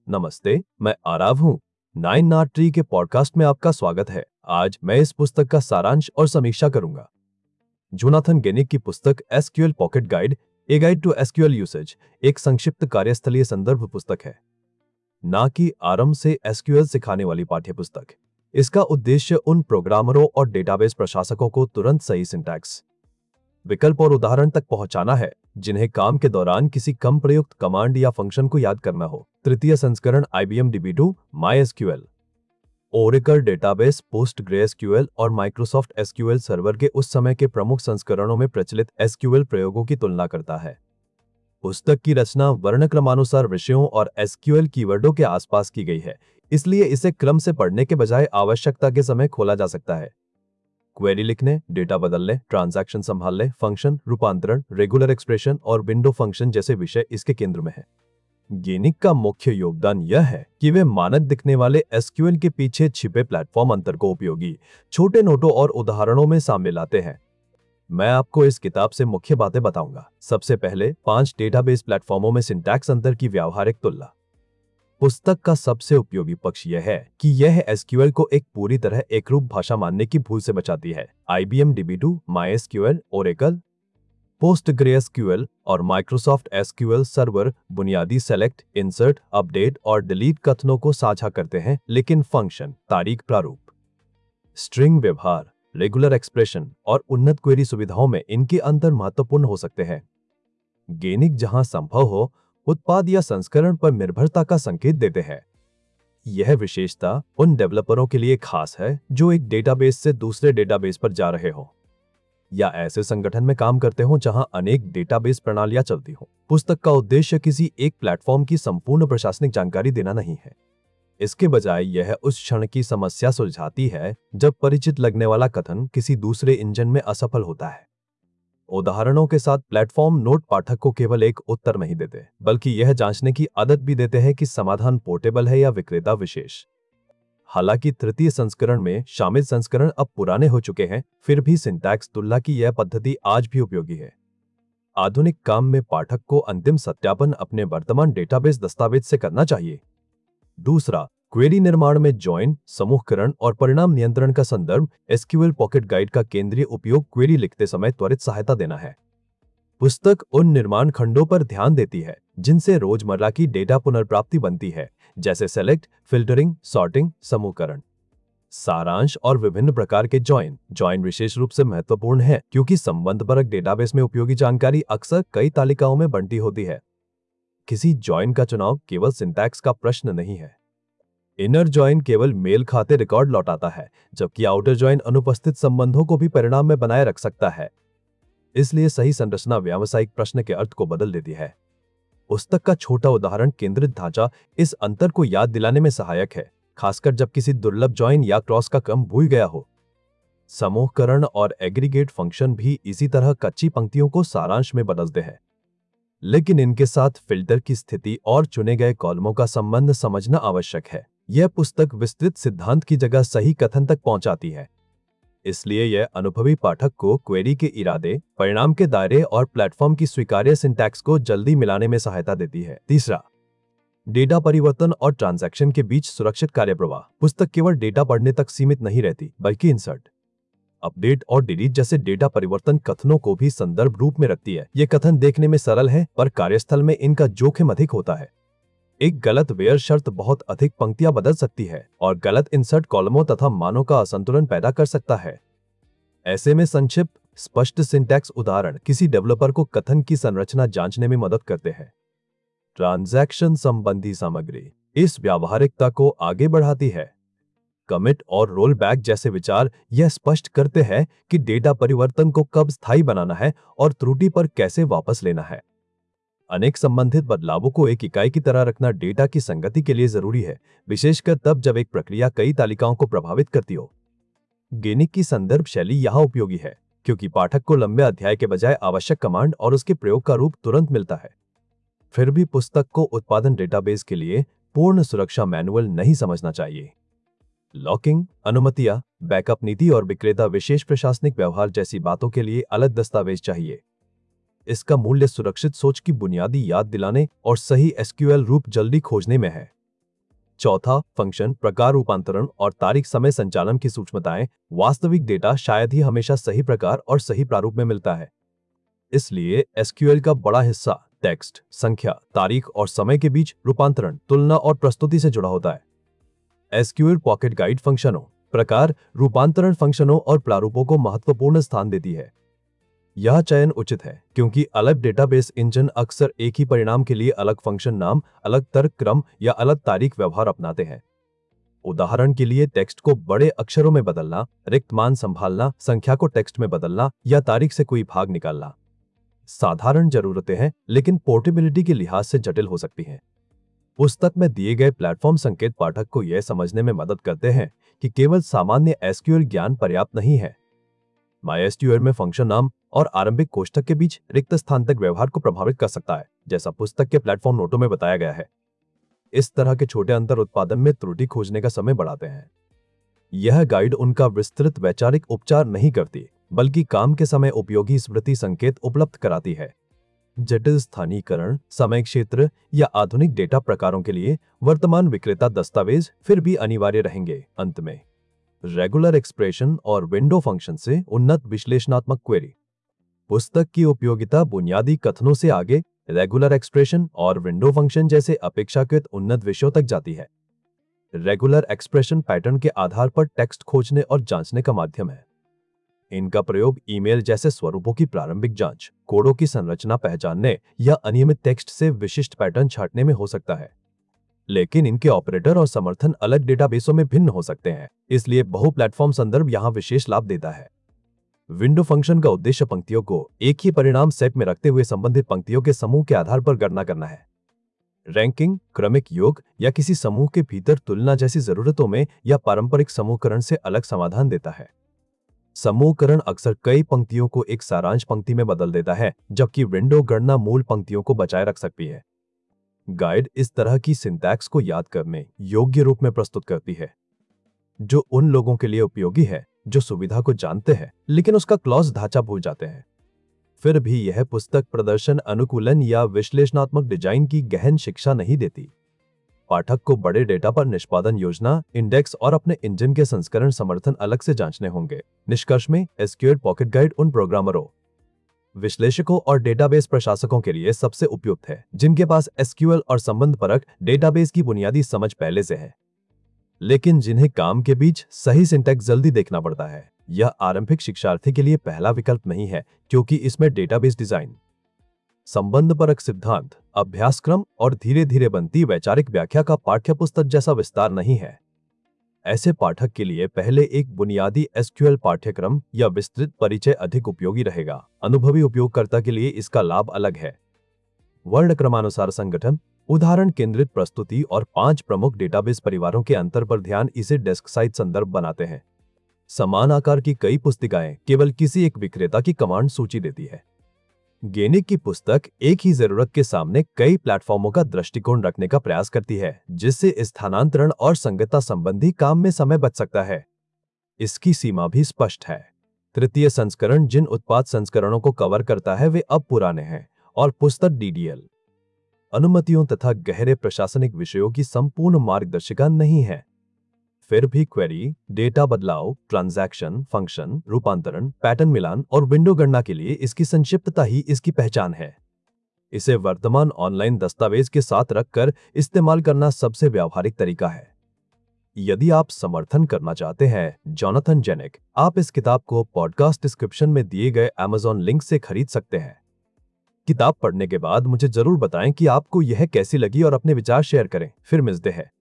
नमस्ते, मैं आराव हूँ। नाइन नाट ट्री के पॉडकास्ट में आपका स्वागत है। आज मैं इस पुस्तक का सारांश और समीक्षा करूंगा। जोनाथन गेनिक की पुस्तक SQL pocket guide, a guide to SQL usage, एक संक्षिप्त कार्यस्थलीय संदर्भ पुस्तक है, ना कि आरंभ से एसक्यूएल सिखाने वाली पाठ्यपुस्तक। इसका उद्देश्य उन प्रोग्रामरों और डेटाबेस प्रशासकों को तुरंत सही सिंटैक्स, विकल्प और उदाहरण तक पहुंचाना है जिन्हें काम के दौरान किसी कम प्रयुक्त कमांड या फंक्शन को याद करना हो। तृतीय संस्करण IBM DB2, MySQL, Oracle database, PostgreSQL और माइक्रोसॉफ्ट एसक्यूएल सर्वर के उस समय के प्रमुख संस्करणों में प्रचलित एसक्यूएल प्रयोगों की तुलना करता है। पुस्तक की रचना वर्णक्रमानुसार विषयों और एसक्यूएल कीवर्डों के आसपास की गई है, इसलिए इसे क्रम से पढ़ने के बजाय आवश्यकता के समय खोला जा सकता है। क्वेरी लिखने, डेटा बदलने, ट्रांजैक्शन संभालने, फंक्शन रूपांतरण, रेगुलर एक्सप्रेशन और विंडो फंक्शन जैसे विषय इसके केंद्र में है। गेनिक का मुख्य योगदान यह है कि वे मानक दिखने वाले एसक्यूएल के पीछे छिपे प्लेटफॉर्म अंतर को उपयोगी छोटे नोटों और उदाहरणों में सामने लाते हैं। मैं आपको इस किताब से मुख्य बातें बताऊंगा। सबसे पहले 5 डेटाबेस प्लेटफॉर्मों में सिंटैक्स अंतर की व्यावहारिक तुलना। पुस्तक का सबसे उपयोगी पक्ष यह है कि यह एसक्यूएल को एक पूरी तरह एकरूप भाषा मानने की भूल से बचाती है। IBM DB2, MySQL, Oracle, PostgreSQL और माइक्रोसॉफ्ट एसक्यूएल सर्वर बुनियादी सेलेक्ट, इंसर्ट, अपडेट और डिलीट कथनों को साझा करते हैं, लेकिन फंक्शन, तारीख प्रारूप, स्ट्रिंग व्यवहार, रेगुलर एक्सप्रेशन और उन्नत क्वेरी सुविधाओं में इनके अंतर महत्वपूर्ण हो सकते हैं। गेनिक जहां संभव हो उत्पाद या संस्करण पर निर्भरता का संकेत देते हैं। यह विशेषता उन डेवलपरों के लिए खास है जो एक डेटाबेस से दूसरे डेटाबेस पर जा रहे हो या ऐसे संगठन में काम करते हो जहां अनेक डेटाबेस प्रणालियां चलती हो। पुस्तक का उद्देश्य किसी एक प्लेटफॉर्म की संपूर्ण प्रशासनिक जानकारी देना नहीं है। इसके बजाय यह उस क्षण की समस्या सुलझाती है जब परिचित लगने वाला कथन किसी दूसरे इंजन में असफल होता है। उदाहरणों के साथ प्लेटफॉर्म नोट पाठक को केवल एक उत्तर नहीं देते, बल्कि यह जांचने की आदत भी देते हैं कि समाधान पोर्टेबल है या विक्रेता विशेष। हालांकि तृतीय संस्करण में शामिल संस्करण अब पुराने हो चुके हैं, फिर भी सिंटैक्स तुलना की यह पद्धति आज भी उपयोगी है। आधुनिक काम में पाठक को अंतिम सत्यापन अपने वर्तमान डेटाबेस दस्तावेज से करना चाहिए। दूसरा, क्वेरी निर्माण में जॉइन, समूहकरण और परिणाम नियंत्रण का संदर्भ। एसक्यूएल पॉकेट गाइड का केंद्रीय उपयोग क्वेरी लिखते समय त्वरित सहायता देना है। पुस्तक उन निर्माण खंडों पर ध्यान देती है जिनसे रोजमर्रा की डेटा पुनर्प्राप्ति बनती है, जैसे सेलेक्ट, फिल्टरिंग, सॉर्टिंग, समूहकरण। सारांश और विभिन्न प्रकार के जॉइन विशेष रूप से महत्वपूर्ण है क्योंकि संबंधपरक डेटाबेस में उपयोगी जानकारी अक्सर कई तालिकाओं में बंटी होती है। किसी जॉइन का चुनाव केवल सिंटैक्स का प्रश्न नहीं है। इनर जॉइन केवल मेल खाते रिकॉर्ड लौटाता है, जबकि आउटर जॉइन अनुपस्थित संबंधों को भी परिणाम में बनाए रख सकता है। इसलिए सही संरचना व्यावसायिक प्रश्न के अर्थ को बदल देती है। पुस्तक का छोटा उदाहरण केंद्रित ढांचा इस अंतर को याद दिलाने में सहायक है, खासकर जब किसी दुर्लभ जॉइन या क्रॉस का क्रम भूल गया हो। समूहकरण और एग्रीगेट फंक्शन भी इसी तरह कच्ची पंक्तियों को सारांश में बदलते हैं, लेकिन इनके साथ फिल्टर की स्थिति और चुने गए कॉलमों का संबंध समझना आवश्यक है। यह पुस्तक विस्तृत सिद्धांत की जगह सही कथन तक पहुंचाती है, इसलिए यह अनुभवी पाठक को क्वेरी के इरादे, परिणाम के दायरे और प्लेटफॉर्म की स्वीकार्य सिंटैक्स को जल्दी मिलाने में सहायता देती है। तीसरा, डेटा परिवर्तन और ट्रांजैक्शन के बीच सुरक्षित कार्यप्रवाह। पुस्तक केवल डेटा पढ़ने तक सीमित नहीं रहती, बल्कि इंसर्ट, अपडेट और डिलीट जैसे डेटा परिवर्तन कथनों को भी संदर्भ रूप में रखती है। ये कथन देखने में सरल है, पर कार्यस्थल में इनका जोखिम अधिक होता है। एक गलत वेयर शर्त बहुत अधिक पंक्तियां बदल सकती है और गलत इंसर्ट कॉलमों तथा मानों का असंतुलन पैदा कर सकता है। ऐसे में संक्षिप्त, स्पष्ट सिंटैक्स उदाहरण किसी डेवलपर को कथन की संरचना जांचने में मदद करते हैं। ट्रांजैक्शन संबंधी सामग्री इस व्यावहारिकता को आगे बढ़ाती है। कमिट और रोल बैक जैसे विचार यह स्पष्ट करते हैं कि डेटा परिवर्तन को कब स्थायी बनाना है और त्रुटि पर कैसे वापस लेना है। अनेक संबंधित बदलावों को एक इकाई की तरह रखना डेटा की संगति के लिए जरूरी है, विशेषकर तब जब एक प्रक्रिया कई तालिकाओं को प्रभावित करती हो। गेनिक की संदर्भ शैली यहां उपयोगी है क्योंकि पाठक को लंबे अध्याय के बजाय आवश्यक कमांड और उसके प्रयोग का रूप तुरंत मिलता है। फिर भी पुस्तक को उत्पादन डेटाबेस के लिए पूर्ण सुरक्षा मैनुअल नहीं समझना चाहिए। लॉकिंग, अनुमतियां, बैकअप नीति और विक्रेता विशेष प्रशासनिक व्यवहार जैसी बातों के लिए अलग दस्तावेज चाहिए। इसका मूल्य सुरक्षित सोच की बुनियादी याद दिलाने और सही एसक्यूएल रूप जल्दी खोजने में है। चौथा, फंक्शन, प्रकार, रूपांतरण और तारीख समय संचालन की सूक्ष्मताएं। वास्तविक डेटा शायद ही हमेशा सही प्रकार और सही प्रारूप में मिलता है। इसलिए एसक्यूएल का बड़ा हिस्सा टेक्स्ट, संख्या, तारीख और समय के बीच रूपांतरण, तुलना और प्रस्तुति से जुड़ा होता है। एसक्यूएल पॉकेट गाइड फंक्शनों, प्रकार, रूपांतरण फंक्शनों और प्रारूपों को महत्वपूर्ण स्थान देती है। यह चयन उचित है क्योंकि अलग डेटाबेस इंजन अक्सर एक ही परिणाम के लिए अलग फंक्शन नाम, अलग तर्क क्रम या अलग तारीख व्यवहार अपनाते हैं। उदाहरण के लिए टेक्स्ट को बड़े अक्षरों में बदलना, रिक्त मान संभालना, संख्या को टेक्स्ट में बदलना या तारीख से कोई भाग निकालना साधारण जरूरतें हैं, लेकिन पोर्टेबिलिटी के लिहाज से जटिल हो सकती हैं। पुस्तक में दिए गए प्लेटफॉर्म संकेत पाठक को यह समझने में मदद करते हैं कि केवल सामान्य एसक्यूएल ज्ञान पर्याप्त नहीं है। माइएसक्यूएल में फंक्शन नाम और आरंभिक कोष्ठक के बीच रिक्त स्थान तक व्यवहार को प्रभावित कर सकता है, जैसा पुस्तक के प्लेटफॉर्म नोटों में बताया गया है। इस तरह के छोटे अंतर उत्पादन में त्रुटि खोजने का समय बढ़ाते हैं। यह गाइड उनका विस्तृत वैचारिक उपचार नहीं करती, बल्कि काम के समय उपयोगी स्मृति संकेत उपलब्ध कराती है। जटिल स्थानीयकरण, समय क्षेत्र या आधुनिक डेटा प्रकारों के लिए वर्तमान विक्रेता दस्तावेज फिर भी अनिवार्य रहेंगे। अंत में रेगुलर एक्सप्रेशन और विंडो फंक्शन से उन्नत विश्लेषणात्मक क्वेरी। पुस्तक की उपयोगिता बुनियादी कथनों से आगे रेगुलर एक्सप्रेशन और विंडो फंक्शन जैसे अपेक्षाकृत उन्नत विषयों तक जाती है। रेगुलर एक्सप्रेशन पैटर्न के आधार पर टेक्स्ट खोजने और जांचने का माध्यम है। इनका प्रयोग ईमेल जैसे स्वरूपों की प्रारंभिक जांच, कोडों की संरचना पहचानने या अनियमित टेक्स्ट से विशिष्ट पैटर्न छांटने में हो सकता है। लेकिन इनके ऑपरेटर और समर्थन अलग डेटाबेसों में भिन्न हो सकते हैं, इसलिए बहु प्लेटफॉर्म संदर्भ यहां विशेष लाभ देता है। विंडो फंक्शन का उद्देश्य पंक्तियों को एक ही परिणाम सेट में रखते हुए संबंधित पंक्तियों के समूह के आधार पर गणना करना है। रैंकिंग, क्रमिक योग या किसी समूह के भीतर तुलना जैसी जरूरतों में या पारंपरिक समूहकरण से अलग समाधान देता है। समूहकरण अक्सर कई पंक्तियों को एक सारांश पंक्ति में बदल देता है, जबकि विंडो गणना मूल पंक्तियों को बचाए रख सकती है। गाइड इस तरह की सिंटैक्स को याद करने योग्य रूप में प्रस्तुत करती है, जो उन लोगों के लिए उपयोगी है जो सुविधा को जानते हैं लेकिन उसका क्लॉज ढांचा भूल जाते हैं। फिर भी यह पुस्तक प्रदर्शन अनुकूलन या विश्लेषणात्मक डिजाइन की गहन शिक्षा नहीं देती। पाठक को बड़े डेटा पर निष्पादन योजना, इंडेक्स और अपने इंजन के संस्करण समर्थन अलग से जांचने होंगे। निष्कर्ष में एसक्यूएल पॉकेट गाइड उन प्रोग्रामरों, विश्लेषकों और डेटाबेस प्रशासकों के लिए सबसे उपयुक्त है जिनके पास एसक्यूएल और संबंधपरक डेटाबेस की बुनियादी समझ पहले से है, लेकिन जिन्हें काम के बीच सही सिंटैक्स जल्दी देखना पड़ता है। यह आरंभिक शिक्षार्थी के लिए पहला विकल्प नहीं है, क्योंकि इसमें डेटाबेस डिजाइन, संबंधपरक सिद्धांत, अभ्यासक्रम और धीरे धीरे बनती वैचारिक व्याख्या का पाठ्यपुस्तक जैसा विस्तार नहीं है। ऐसे पाठक के लिए पहले एक बुनियादी एसक्यूएल पाठ्यक्रम या विस्तृत परिचय अधिक उपयोगी रहेगा। अनुभवी उपयोगकर्ता के लिए इसका लाभ अलग है। वर्णक्रमानुसार संगठन, उदाहरण केंद्रित प्रस्तुति और 5 प्रमुख डेटाबेस परिवारों के अंतर पर ध्यान इसे डेस्क साइड संदर्भ बनाते हैं। समान आकार की कई पुस्तिकाएं केवल किसी एक विक्रेता की कमांड सूची देती है। गेनिक की पुस्तक एक ही जरूरत के सामने कई प्लेटफॉर्मों का दृष्टिकोण रखने का प्रयास करती है, जिससे स्थानांतरण और संगतता संबंधी काम में समय बच सकता है। इसकी सीमा भी स्पष्ट है। तृतीय संस्करण जिन उत्पाद संस्करणों को कवर करता है वे अब पुराने हैं और पुस्तक डीडीएल अनुमतियों तथा गहरे प्रशासनिक विषयों की संपूर्ण मार्गदर्शिका नहीं है। फिर भी क्वेरी, डेटा बदलाव, ट्रांजैक्शन, फंक्शन, रूपांतरण, पैटर्न मिलान और विंडो गणना के लिए इसकी संक्षिप्तता ही इसकी पहचान है। इसे वर्तमान ऑनलाइन दस्तावेज के साथ रखकर इस्तेमाल करना सबसे व्यावहारिक तरीका है। यदि आप समर्थन करना चाहते हैं जोनाथन जेनिक, आप इस किताब को पॉडकास्ट डिस्क्रिप्शन में दिए गए Amazon लिंक से खरीद सकते हैं। किताब पढ़ने के बाद मुझे जरूर बताएं कि आपको यह कैसी लगी और अपने विचार शेयर करें। फिर मिलते हैं।